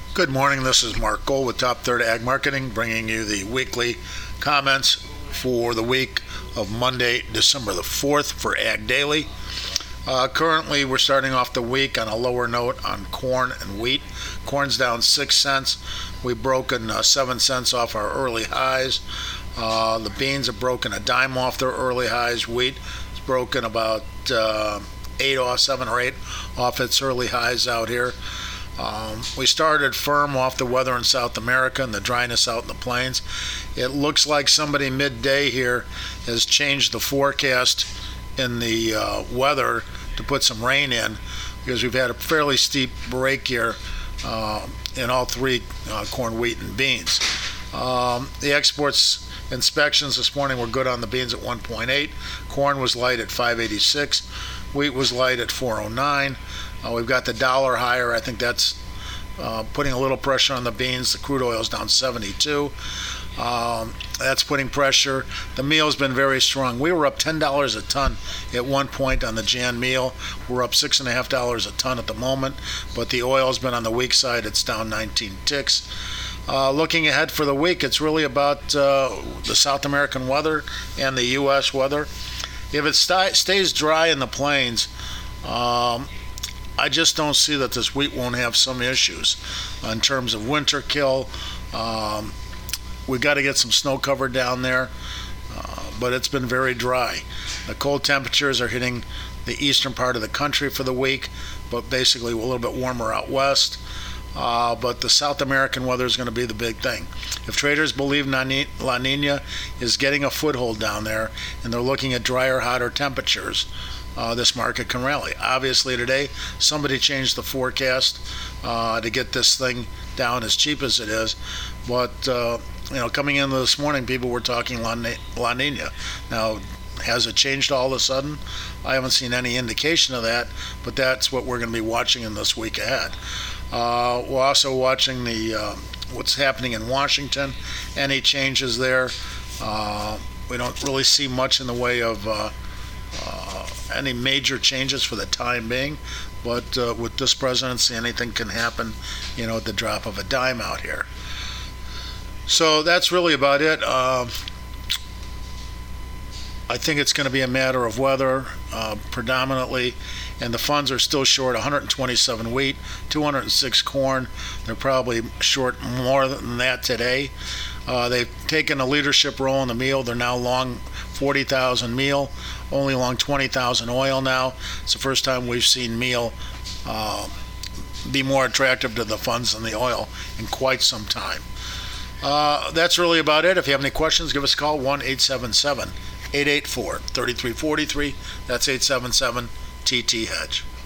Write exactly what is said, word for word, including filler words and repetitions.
Good morning. This is Mark Gold with Top Third Ag Marketing, bringing you the weekly comments for the week of Monday, December the fourth for Ag Daily. Uh, currently, we're starting off the week on a lower note on corn and wheat. Corn's down six cents. We've broken uh, seven cents off our early highs. Uh, the beans have broken a dime off their early highs. Wheat has broken about uh, eight off, seven or eight off its early highs out here. Um, we started firm off the weather in South America and the dryness out in the plains. It looks like somebody midday here has changed the forecast in the uh, weather to put some rain in, because we've had a fairly steep break here uh, in all three, uh, corn, wheat, and beans. Um, the exports inspections this morning were good on the beans at one point eight. Corn was light at five eighty-six. Wheat was light at four oh nine. Uh, we've got the dollar higher. I think that's uh, putting a little pressure on the beans. The crude oil is down seventy-two. Um, that's putting pressure. The meal's been very strong. We were up ten dollars a ton at one point on the Jan meal. We're up six point five dollars a ton at the moment, but the oil's been on the weak side. It's down nineteen ticks. Uh, looking ahead for the week, it's really about uh, the South American weather and the U S weather. If it st- stays dry in the plains, um, I just don't see that this wheat won't have some issues in terms of winter kill. Um, we've got to get some snow cover down there, uh, but it's been very dry. The cold temperatures are hitting the eastern part of the country for the week, but basically a little bit warmer out west. Uh, but the South American weather is going to be the big thing. If traders believe La Nina is getting a foothold down there and they're looking at drier, hotter temperatures, uh, this market can rally. Obviously today, somebody changed the forecast uh, to get this thing down as cheap as it is. But, uh, you know, coming into this morning, people were talking La, La Nina. Now, has it changed all of a sudden? I haven't seen any indication of that, but that's what we're going to be watching in this week ahead. Uh, we're also watching the uh, what's happening in Washington. Any changes there? Uh, we don't really see much in the way of uh, uh, any major changes for the time being. But uh, with this presidency, anything can happen, you know, at the drop of a dime out here. So that's really about it. Uh, I think it's going to be a matter of weather uh, predominantly, and the funds are still short one hundred twenty-seven wheat, two hundred six corn. They're probably short more than that today. Uh, they've taken a leadership role in the meal. They're now long forty thousand meal, only long twenty thousand oil now. It's the first time we've seen meal uh, be more attractive to the funds than the oil in quite some time. Uh, that's really about it. If you have any questions, give us a call, one eight seven seven, eight eight four, three three four three. That's eight seven seven T T Hedge.